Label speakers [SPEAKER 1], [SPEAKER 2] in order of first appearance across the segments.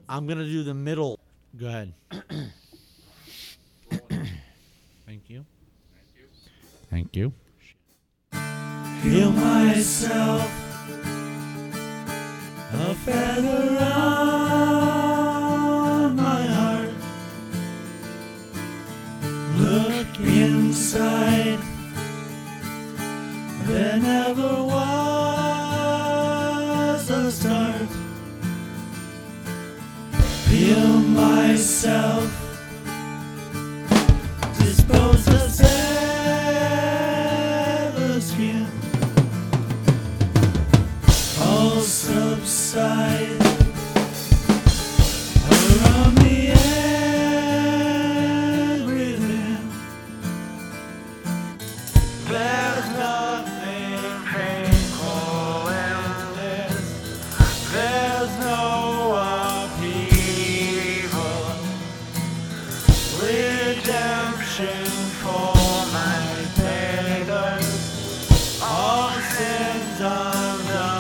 [SPEAKER 1] I'm going to do the middle. Go ahead. Thank you. Thank you.
[SPEAKER 2] Feel myself a feather on my heart. Look inside. There never was a start. Feel myself dispose the severed skin. All subside around me everything. There's nothing painful in this. There's no upheaval. Redemption for my beggars. All sins undone.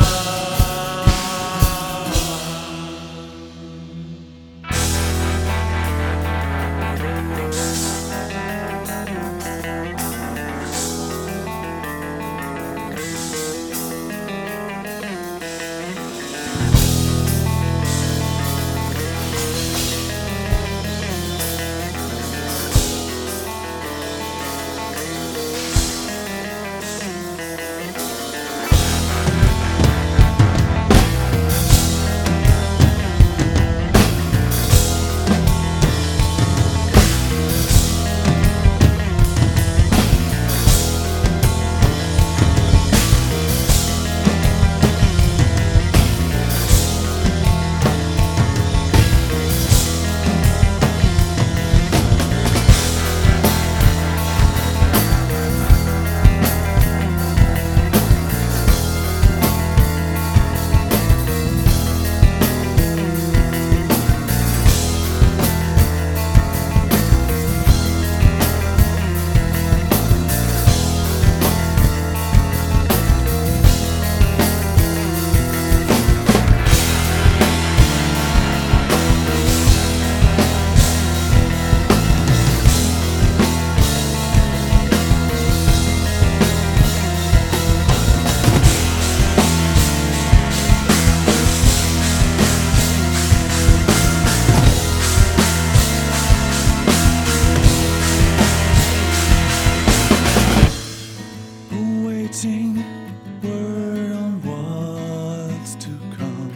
[SPEAKER 2] Waiting word on what's to come.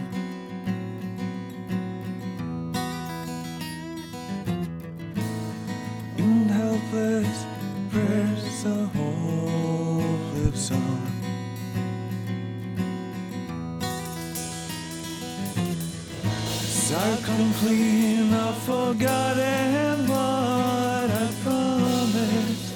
[SPEAKER 2] In helpless prayers, the hope lives on. As I've come clean, I've forgotten what I promised.